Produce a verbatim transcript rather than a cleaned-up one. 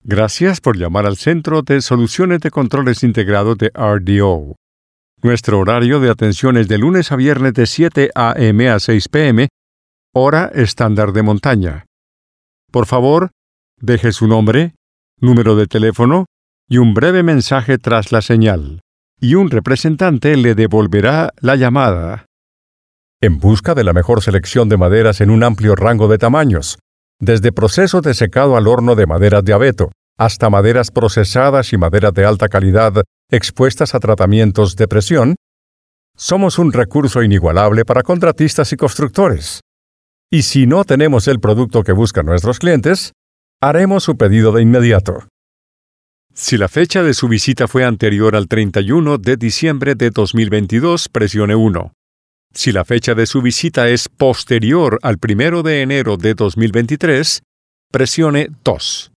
Gracias por llamar al Centro de Soluciones de Controles Integrados de R D O. Nuestro horario de atención es de lunes a viernes de siete a m a seis p m, hora estándar de montaña. Por favor, deje su nombre, número de teléfono y un breve mensaje tras la señal, y un representante le devolverá la llamada. En busca de la mejor selección de maderas en un amplio rango de tamaños, desde procesos de secado al horno de maderas de abeto, hasta maderas procesadas y maderas de alta calidad expuestas a tratamientos de presión, somos un recurso inigualable para contratistas y constructores. Y si no tenemos el producto que buscan nuestros clientes, haremos su pedido de inmediato. Si la fecha de su visita fue anterior al treinta y uno de diciembre de dos mil veintidós, presione uno. Si la fecha de su visita es posterior al primero de enero de dos mil veintitrés, presione dos.